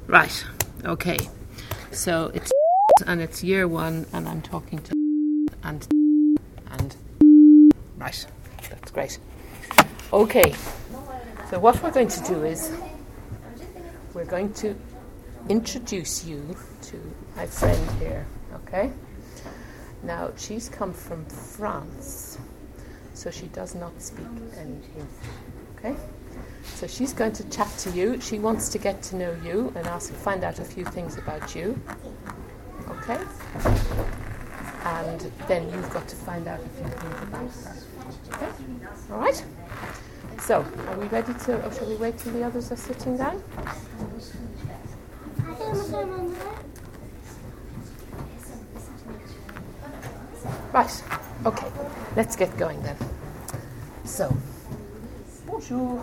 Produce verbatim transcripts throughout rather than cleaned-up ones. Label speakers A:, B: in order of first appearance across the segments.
A: Right. Okay. So it's and it's year one, and I'm talking to and and right. That's great. Okay. So what we're going to do is we're going to introduce you to my friend here. Okay. Now she's come from France, so she does not speak anything. Okay. So she's going to chat to you. She wants to get to know you and ask, find out a few things about you. Okay? And then you've got to find out a few things about her. Okay? All right? So, are we ready to, or shall we wait till the others are sitting down? Right. Okay. Let's get going then. So, bonjour.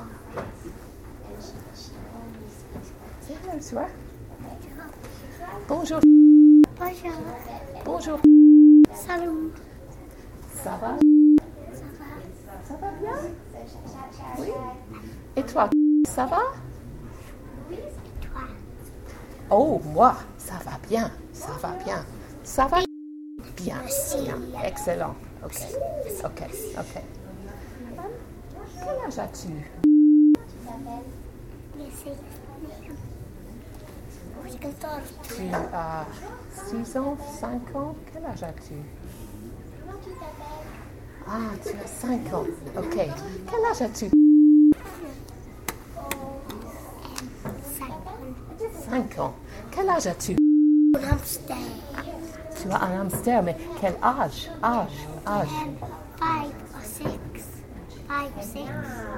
A: Bonjour. Bonjour.
B: Bonjour.
A: Bonjour.
B: Salut.
A: Ça va?
B: Ça va?
A: Ça va bien? Oui. Et toi, ça va?
B: Oui. Et toi?
A: Oh, moi, ça va bien. Ça va bien. Ça va bien.
B: Merci.
A: Bien. Excellent. Ok. Ok. Ok. Quel âge as-tu? Tu as six ans, cinq ans? Quel âge as-tu? Ah, tu as cinq ans. Ok. Quel âge as-tu? cinq ans. Quel âge as-tu?
B: Un hamster.
A: Tu as un hamster, mais quel âge? Âge, âge.
B: Five or six. Five, six.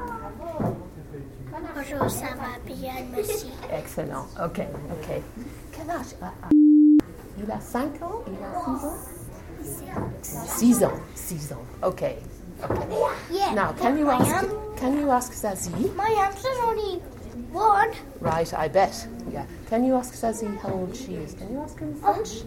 B: Bonjour, ça va bien, merci.
A: Excellent. Ok, ok. Quel âge? a- a- Il a cinq ans? Il a six ans? six ans. six ans. Ok. Okay.
B: Yeah.
A: Now, can you
B: I
A: ask?
B: am.
A: Can you ask Zazie?
B: My hamster's only one.
A: Right, I bet. Yeah. Can you ask Zazie how old she is? Can you ask her in French?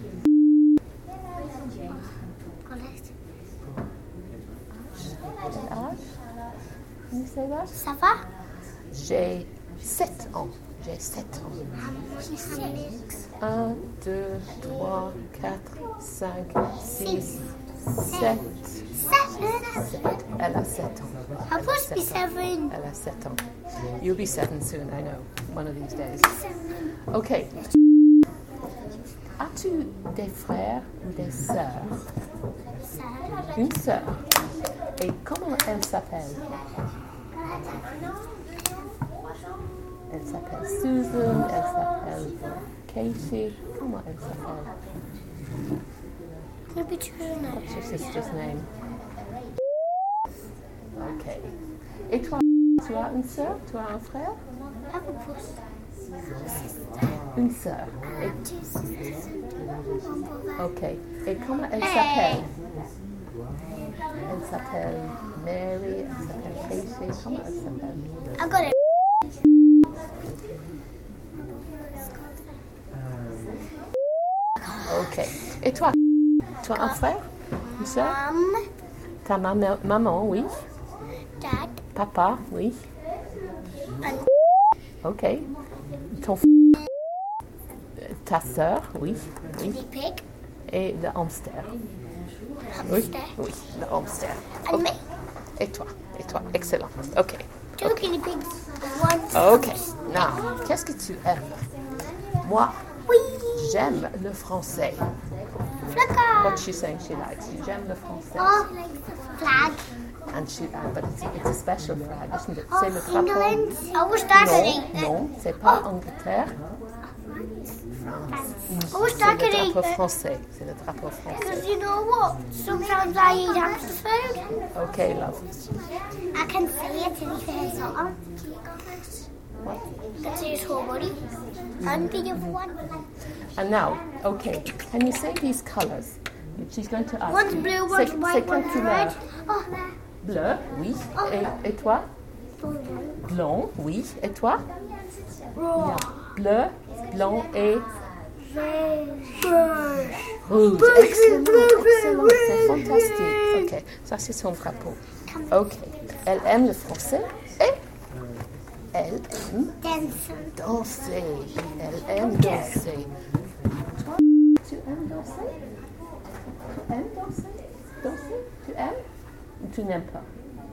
A: Quel âge? Can you say that?
B: Ça va?
A: J'ai sept ans. J'ai sept ans.
B: J'ai six.
A: un, deux, trois, quatre, cinq, six, sept.
B: Seven.
A: Elle a sept ans.
B: I'm supposed to be
A: Sept ans.
B: seven.
A: Elle a sept ans. You'll be seven soon, I know. One of these days.
B: Seven.
A: Okay. As-tu des frères ou des sœurs?
B: Seven.
A: Une sœur. Et comment elle s'appelle? Elle s'appelle Susan, elle s'appelle Katie. Comment elle s'appelle?
B: Maybe two
A: What's your sister's name? Okay. Et toi, tu as une sœur? Tu as un frère?
B: Have a puss.
A: Une sœur. Et,
B: Two sisters.
A: ok. Et comment elle
B: Hey.
A: s'appelle? Elle s'appelle Mary, elle s'appelle Katie. Comment elle s'appelle?
B: I got it.
A: Ok. Et toi? Tu as un frère? Une sœur?
B: Mom,
A: Ta maman, maman, oui.
B: Dad,
A: Papa, oui.
B: and
A: Ok. Ton f- Ta sœur, oui. Oui.
B: guinea pig,
A: Et le hamster. Oui.
B: hamster,
A: Oui, le hamster.
B: and
A: Ok.
B: me.
A: Et toi? Et toi? Excellent. Ok.
B: Two guinea pigs. One.
A: Ok. Now, qu'est-ce que tu aimes? Moi,
B: Whee!
A: j'aime le français.
B: Flicker.
A: What she's saying she likes. J'aime le français.
B: Oh, like the flag.
A: And she, uh, but it's, it's a special flag, isn't it?
B: Oh,
A: C'est le drapeau.
B: England. I wish Dad could
A: Non,
B: eat it.
A: non, c'est pas Angleterre.
B: I wish
A: C'est
B: Dad
A: le
B: could eat
A: drapeau
B: it.
A: français. C'est le drapeau français.
B: Because you know what? Sometimes I eat hamster food.
A: Okay, love.
B: I can see it in his face. So I
A: What?
B: can see his whole body. And the other one.
A: And now, okay, can you say these colours? She's going to ask
B: One's
A: you.
B: blue, one's
A: C'est-
B: white,
A: c'est quelle
B: one's
A: couleur?
B: red. Oh,
A: Bleu, oui. Et, et toi? Blanc, oui. Et toi?
B: raw.
A: Bleu, blanc et
B: Red.
A: rouge. Excellent, excellent, c'est fantastique. Ok, ça c'est son drapeau. Ok, elle aime le français et elle aime
B: dancer.
A: Danser. Elle aime danser. Toi, tu aimes danser? Tu aimes danser? Danser? Tu aimes? Ou tu n'aimes pas?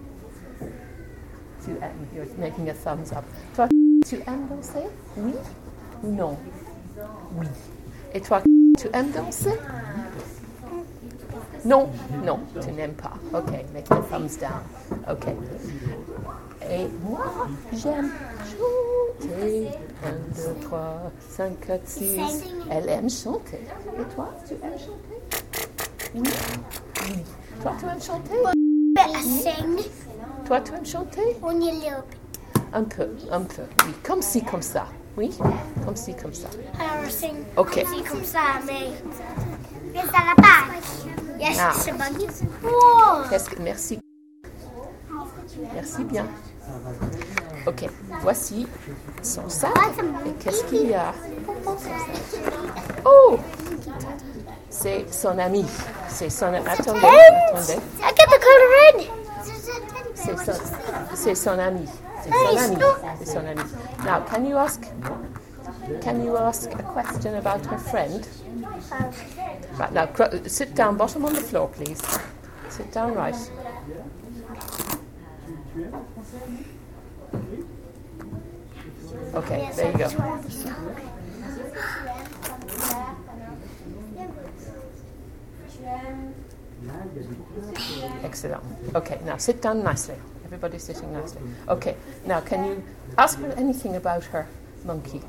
A: Tu aimes. You're making a thumbs up. Toi, tu aimes danser? Oui ou non? Oui. Et toi, tu aimes danser? Non, non, tu n'aimes pas. Ok, make a thumbs down. Ok. Et moi, j'aime chanter. Un, deux, trois, cinq, quatre, six. Elle aime chanter. Et toi, tu aimes chanter? Oui. Oui. Toi, tu aimes chanter?
B: I sing
A: Toi, tu aimes chanter?
B: only a little bit.
A: Un peu, un peu. Oui, comme ci, comme ça. Oui, comme ci, comme ça.
B: I sing
A: Ok.
B: comme ci, comme ça, mais... Mais ça va pas. Yes,
A: Ah.
B: c'est bon. Wow.
A: Qu'est-ce que... Merci. Merci bien. Ok, voici son sac. Et qu'est-ce qu'il y a? Oh! C'est son ami. C'est son... Attendez, attendez.
B: I get the color in.
A: C'est son, c'est son ami. C'est son ami. C'est son ami. Now, can you ask... Can you ask a question about her friend? Right, now, cr- sit down, bottom on the floor, please. Sit down right. Okay, there you go. Excellent. Okay, now sit down nicely. Everybody's sitting nicely. Okay, now can you ask her anything about her monkey?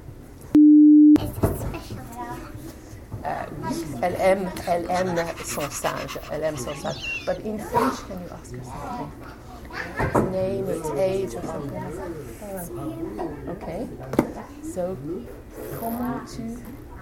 A: Uh, oui, elle aime, elle aime son singe. Elle aime son singe. But in French, can you ask her something? Its name, its age, or something like that? Oh, okay. So, comment tu...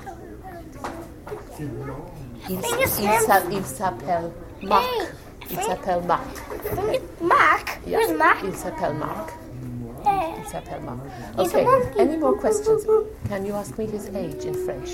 A: Il, il, s'a- il s'appelle Marc. Il s'appelle Marc.
B: Mark?
A: Yeah,
B: Who's Mark?
A: Il s'appelle Marc.
B: Yeah.
A: Il s'appelle Marc.
B: He's a
A: Okay,
B: monkey.
A: any more questions? Can you ask me his age in French?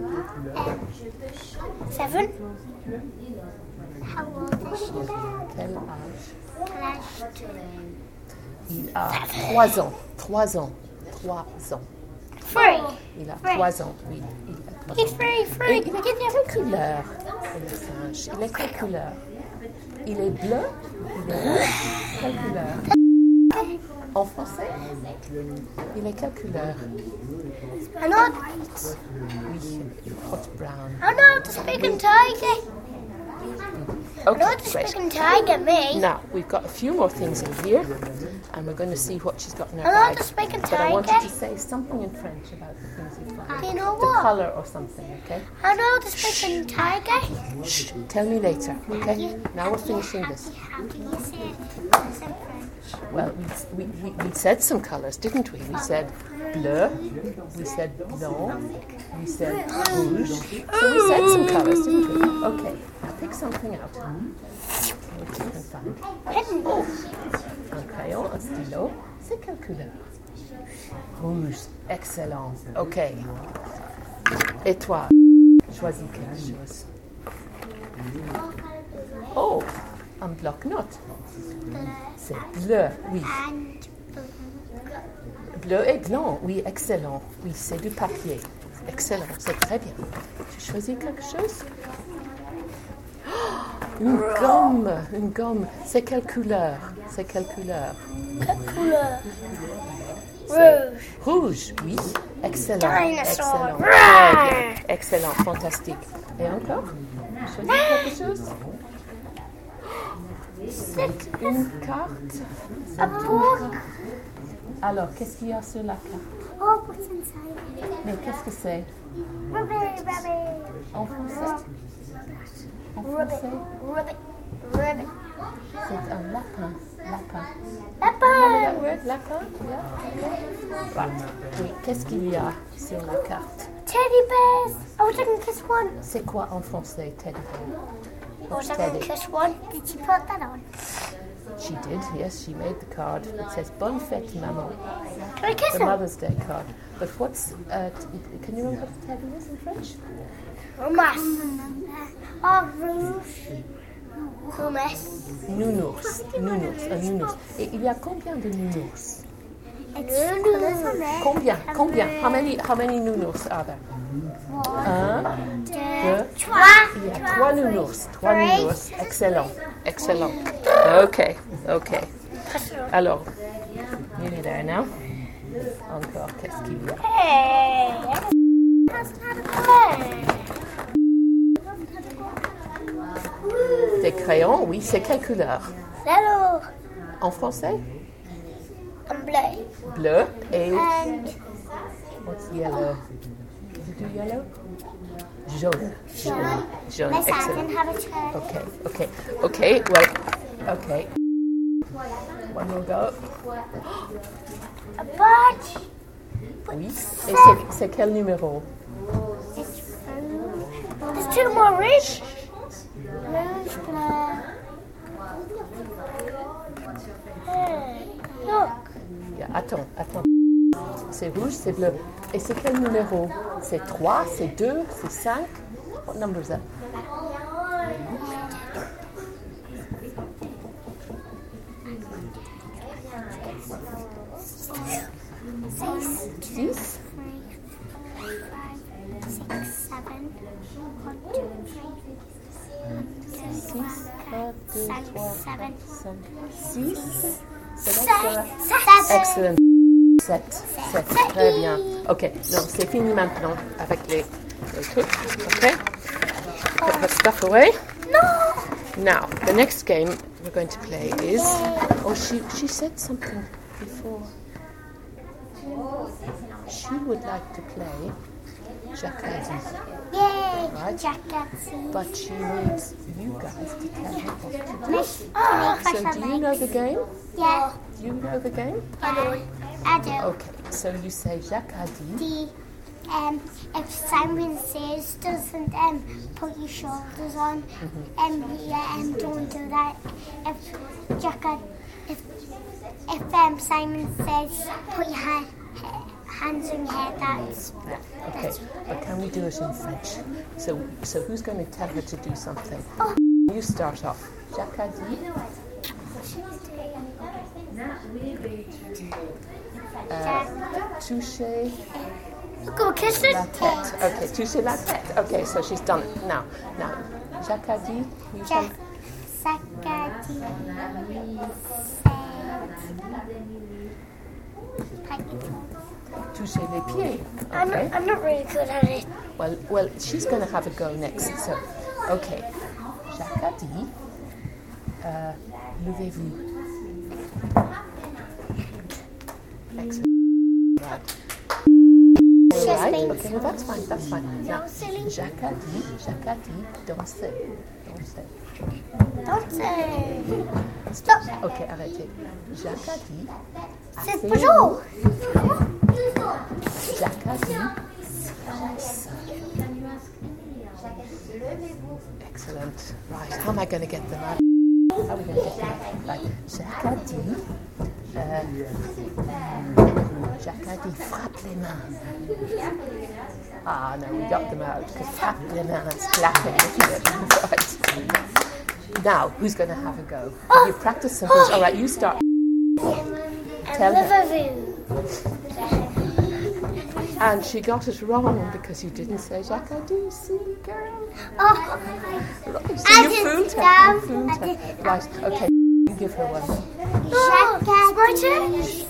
B: Seven. How old is she?
A: Quel âge?
B: Last.
A: Il a trois ans. Trois ans. Trois ans.
B: Three.
A: Il a
B: Three.
A: trois ans, oui. Il a trois
B: He's
A: ans.
B: three,
A: Et
B: three.
A: il est quelle couleur, le singe? Il est quelle couleur? Il est bleu? Il est rouge? Quelle couleur? En français? Il est quelle couleur?
B: I know,
A: Oui, hot brown.
B: I know how to speak in tiger. I know how
A: Okay,
B: to
A: great.
B: speak in tiger, me.
A: Now, we've got a few more things in here, and we're going to see what she's got in her
B: I know how
A: bag.
B: to speak in
A: But I want you
B: tiger.
A: to say something in French about the things you've got.
B: Do you know
A: The
B: what?
A: colour or something, okay?
B: I know how to speak in tiger.
A: Shh, tell me later, okay? Now we're finishing this.
B: How do you say it?
A: Well, we, we, we, we said some colours, didn't we? We said bleu, we said blanc, we said rouge. So we said some colours, didn't we? Okay, now pick something out. What you can find. Oh, un crayon, un stylo. C'est quelle couleur? Rouge. Excellent. Ok. Et toi, choisis quelque chose. Oh, un bloc-notes. C'est bleu, oui.
B: And
A: Bleu et blanc, oui, excellent. Oui, c'est du papier. Excellent, c'est très bien. Tu choisis quelque chose? Oh, une gomme, une gomme. C'est quelle couleur? C'est quelle couleur?
B: quelle couleur? Rouge.
A: Rouge, oui. Excellent.
B: Dinosaur.
A: Excellent. Très bien. Excellent, fantastique. Et encore? Tu choisis quelque chose? C'est une carte. C'est
B: A
A: une
B: book.
A: carte. Alors, qu'est-ce qu'il y a sur la carte?
B: Oh, what's inside?
A: Mais qu'est-ce que c'est?
B: Ruby, Ruby.
A: En français? En
B: Ruby,
A: français?
B: Ruby, Ruby.
A: C'est un lapin. Lapin.
B: Lapin.
A: That word, lapin? Yeah. Right. Oui, qu'est-ce qu'il y a sur la carte?
B: Teddy bears. I was looking at this one.
A: C'est quoi en français, teddy bear?
B: I was looking
A: Teddy.
B: at this one. Did you put that on?
A: She did, yes, she made the card. It says Bonne fête, maman.
B: Can I kiss
A: The
B: him?
A: Mother's Day card. But what's, uh, t- can you remember what teddy is in French?
B: Rumas. Oh, rouge. Rumas.
A: Nounours. Nounours, un nounours. Et il y a combien de nounours?
B: It's colours on there.
A: Combien? Combien? How many, how many nounours are there? Un, deux,
B: Trois.
A: il y a trois nounours. Trois
B: Three.
A: nounours. Excellent. Excellent. Ok, ok. Alors, nearly there now. Encore, qu'est-ce qu'il y a?
B: Hey. Hasn't had a play.
A: Des crayons, oui. C'est quelle couleur?
B: Hello.
A: En français?
B: I'm blue.
A: Bleu et...
B: And
A: What's yellow? Did you do yellow? Jaune.
B: Jaune.
A: Jaune.
B: Miss
A: Excellent.
B: Adam have a turn.
A: Okay, okay, okay, well, okay. One more go.
B: A badge.
A: Oui. Et c'est, c'est quel numéro?
B: It's blue. There's two more rouge. Rouge, blue. Hey, look.
A: Yeah, attends, attends. C'est rouge, c'est bleu. Et c'est quel numéro? C'est trois, c'est deux, c'est cinq? What number is that?
B: Six,
A: Six?
B: three, five, six, seven. One, two, three.
A: Six, un, deux,
B: Cinq,
A: trois,
B: seven.
A: cinq, six. C'est
B: Seven.
A: donc excellent. Sept, sept, très bien. Ok, donc c'est fini maintenant avec les, les trucs. Ok, put that stuff away.
B: No.
A: Now, the next game we're going to play is. Oh, she she said something before. She would like to play Jacadi,
B: Yay.
A: Right.
B: Jackassy.
A: but she needs you guys to tell her what to do.
B: Miss, can I
A: So,
B: crush
A: do
B: her
A: you know
B: legs?
A: the game?
B: Yeah.
A: Do you know the game?
B: I do. I do.
A: Okay, so you say Jacadi.
B: The um, if Simon Says doesn't um put your shoulders on, um, yeah, um, don't do that. If Jacka, if if um Simon Says put your hand, hands on your head, that's
A: Okay, but can we do it in French? So, so who's going to tell her to do something? You start off. Jacadi. Uh, toucher
B: go kiss it.
A: la tête. Okay, toucher la tête. Okay, so she's done it. Now, now, Jacadi. You tell.
B: Jack, Sakadi,
A: Toucher les pieds.
B: I'm
A: Okay.
B: not, I'm not really good at it.
A: Well, well, she's going to have a go next. So, okay. Jacadi. Uh, levez-vous. Excellent. Right.
B: Just
A: Right.
B: me.
A: Okay, no, that's fine. That's fine. Now,
B: No, silly.
A: Jacadi, Jacadi, dansez. Dansez.
B: Don't say. Stop.
A: Ok, arrêtez. Jacadi.
B: C'est
A: asseyez-vous.
B: bonjour.
A: Jacadi. Silence. Excellent. Right, how am I going to get them out? How are we going to get them out? Right, Jacadi. Uh, Jacadi, frappe les mains. Ah, no, we got them out because frappe les mains is clapping, isn't it? Right. Now, who's going to have a go? You practice some things. All right, you start. Tell her. And she got it wrong because you didn't say Jacadi, silly girl.
B: Oh,
A: Right, so
B: I
A: you
B: did
A: fooled her.
B: that.
A: You fooled
B: I
A: her.
B: did-
A: Right, okay, give her one.
B: oh, it's my turn.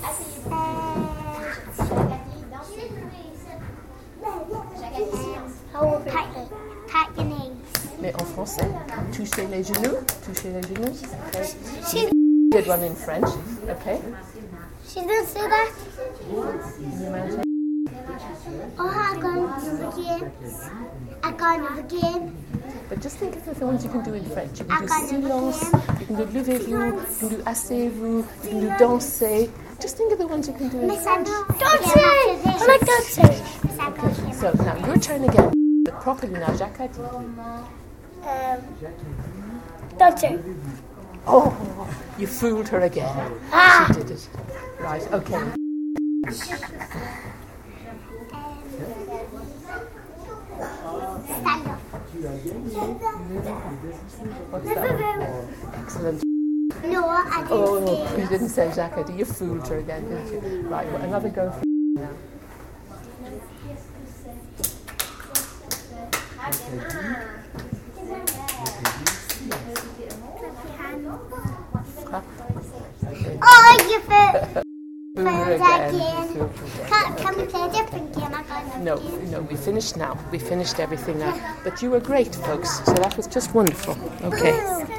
B: Oh, pat, pat your knees.
A: Mais en français, toucher les genoux, toucher les genoux. Okay.
B: She,
A: Did one in French, okay.
B: she didn't say that.
A: Can you imagine?
B: Oh, I got another game. I got another game.
A: But just think of the ones you can do in French. You can do
B: I got another
A: silence, you can do levez-vous, you can do asseyez-vous, you can do danser. Just think of the ones you can do in
B: Miss
A: French.
B: Emma, dancing. I like dancing. Miss Emma,
A: So now your turn again, but properly now, Jacadi.
B: um, dancing.
A: Oh, you fooled her again.
B: Ah.
A: She did it. Right, okay.
B: Stand up.
A: What's that? Excellent.
B: No, I didn't
A: Oh,
B: say
A: you didn't say Jacques. You fooled her again, didn't you? Right, well, another go for now. Clap. Okay.
B: Oh, you fooled
A: Fooled her
B: again.
A: again. Fooled her again.
B: Can, can we play a different game? I got
A: No, no, we finished now. We finished everything now. But you were great, folks. So that was just wonderful. Okay.